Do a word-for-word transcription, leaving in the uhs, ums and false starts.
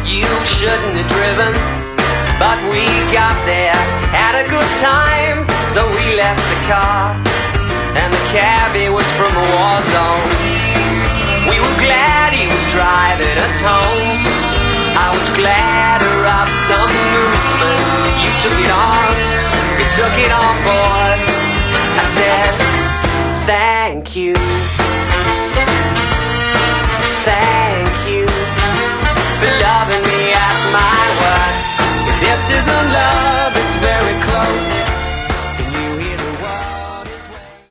you shouldn't have driven. But we got there, had a good time, so we left the car. And the cabbie was from a war zone. We were glad he was driving us home. I was glad to rob some movement. You took it on, you took it on board.